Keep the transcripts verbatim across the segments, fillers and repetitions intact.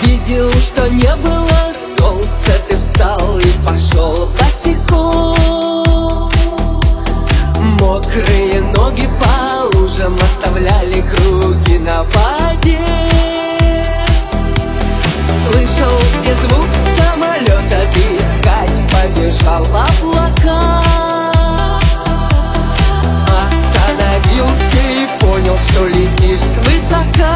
Увидел, что не было солнца, ты встал и пошел босиком. Мокрые ноги по лужам оставляли круги на воде. Слышал, где звук самолета, ты искать побежал облака. Остановился и понял, что летишь свысока.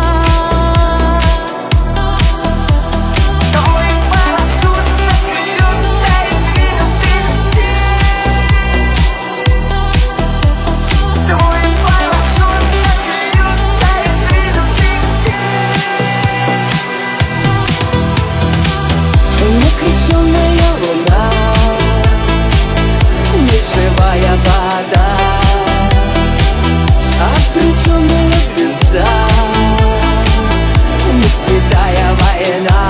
Некрещенная луна, неживая вода, обреченная звезда, не святая война.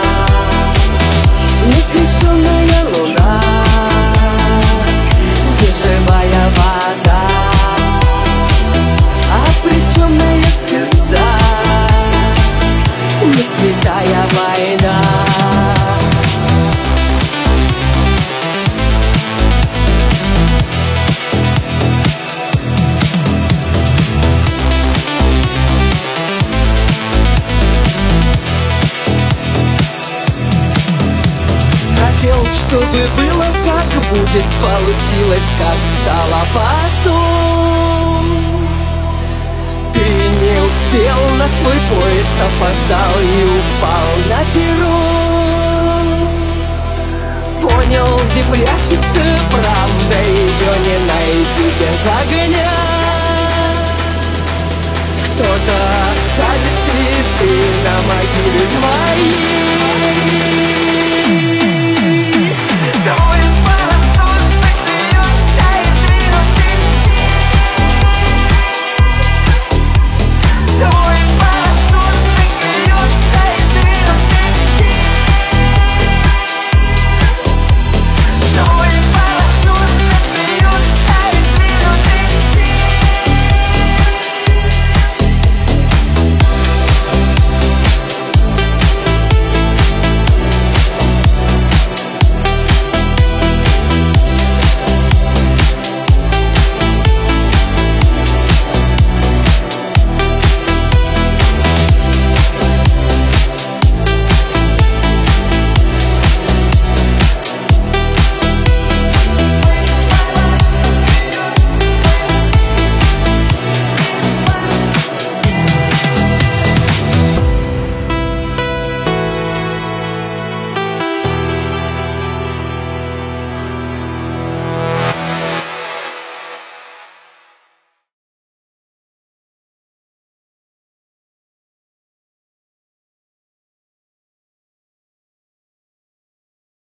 Некрещенная луна, неживая вода, обреченная звезда, не святая война. Чтобы было как будет, получилось как стало потом. Ты не успел на свой поезд, опоздал и упал на перрон. Понял, где прячется правда, ее не найти без огня. Кто-то